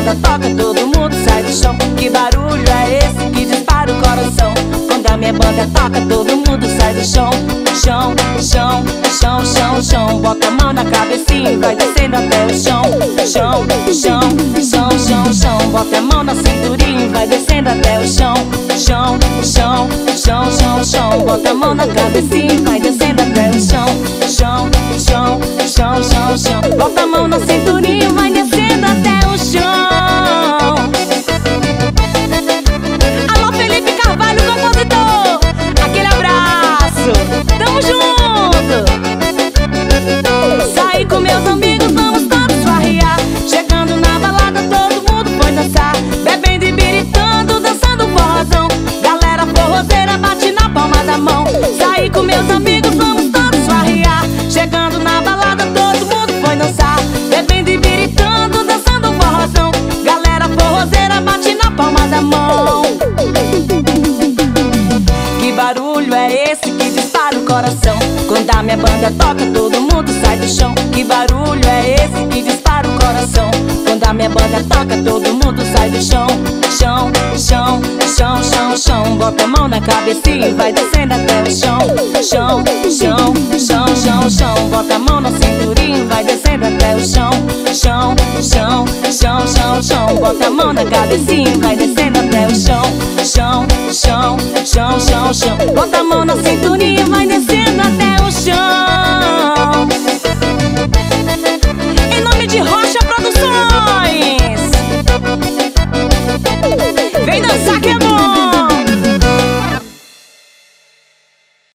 banda toca, todo mundo sai do chão. Que barulho é esse que dispara o coração? Quando a minha banda toca, todo mundo sai do chão. Chão, chão, chão, chão, chão. Bota a mão na cabecinha e vai descendo até o chão. Chão, chão, chão, chão, chão. Bota a mão na cinturinha e vai descendo até o chão. Chão, chão, chão, chão, chão. Bota a mão na cabecinha e vai descendo até o chão. Chão, chão, chão, chão, chão. Bota a mão na cinturinha e vai descendo até o chão. Alô, Felipe Carvalho, compositor, aquele abraço, tamo junto. Saí com meus amigos, vamos todos farrear. Chegando na balada, todo mundo foi dançar. Bebendo e biritando, dançando forrozão. Galera forrozeira, bate na palma da mão. Saí com meus amigos, vamos todos farrear. Chegando na balada, todo mundo foi dançar. Bebendo e biritando, dançando forrozão. Galera forrozeira, bate na palma da mão. Que barulho é esse que dispara o coração? Quando a minha banda toca, todo mundo sai do chão. Que barulho é esse que dispara o coração? Quando a minha banda toca, todo mundo sai do chão. Chão, chão, chão, chão, chão. Bota a mão na cabecinha e vai descendo até o chão. Chão, chão, chão, chão, chão. Bota a mão na cinturinha e vai descendo até o chão. Chão, chão, chão, chão, chão. Bota a mão na cabecinha e vai descendo até o chão. Chão, chão, chão, chão, chão. Bota a mão na cinturinha e vai descendo até o chão.